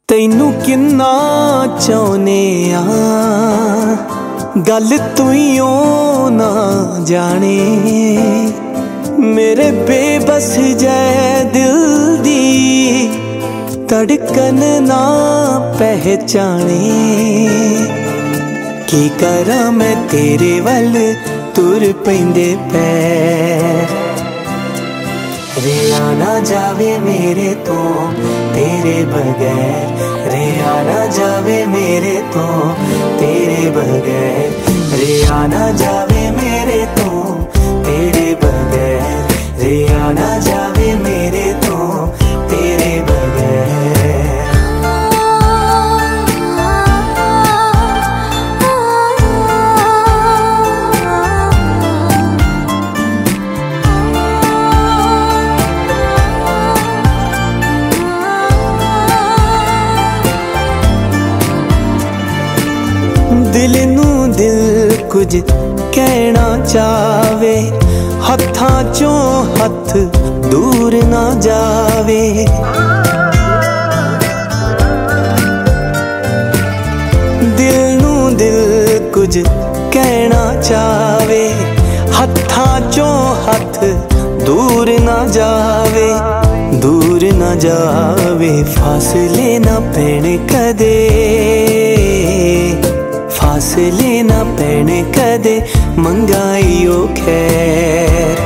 तैनू किन्ना चाहुने आ गल तुइयों ना जाने मेरे बेबस जै दिल दी धड़कन ना पहचाने। की करा मैं तेरे वल तुर पैंदे पैर रेहा ना जावे मेरे तो तेरे बगैर, रेहा ना जावे मेरे तो तेरे बगैर, रेहा ना जावे मेरे तो तेरे बगैर, रेहा ना जावे मेरे तो तेरे बगैर। दिल नू दिल कुछ कहना चावे हत्थां चों हथ दूर ना जावे। दिल नू दिल कुछ कहना चावे हत्थां चों हथ दूर ना जावे, दूर ना जावे फासले ना पैण कदे, फासले ना पैण कदे मंगाईओ खैर।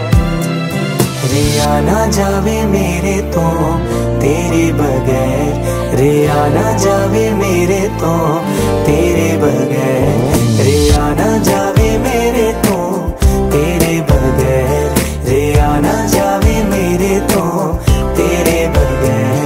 रेहा ना जावे मेरे तो तेरे बगैर, रेहा ना जावे मेरे तो तेरे बगैर, रेहा ना जावे मेरे तो तेरे बगैर, रेहा ना जावे मेरे तो तेरे बगैर।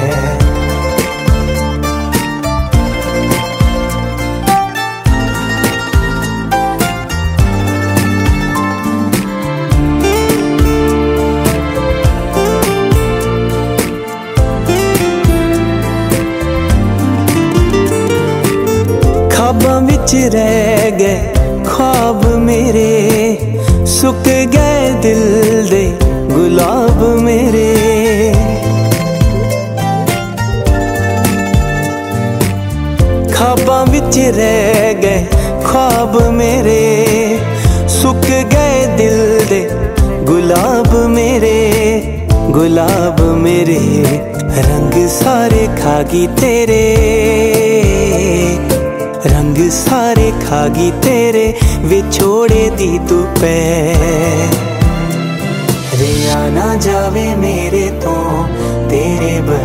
ख्वाबां विच रह गए ख्वाब मेरे, सुक गए दिल दे गुलाब मेरे। ख्वाबां विच रह गए ख्वाब मेरे, सुक गए दिल दे गुलाब मेरे, गुलाब मेरे। रंग सारे खागी तेरे, रंग सारे खागी तेरे विछोड़े दी तू पैर। रेहा ना जावे मेरे तो तेरे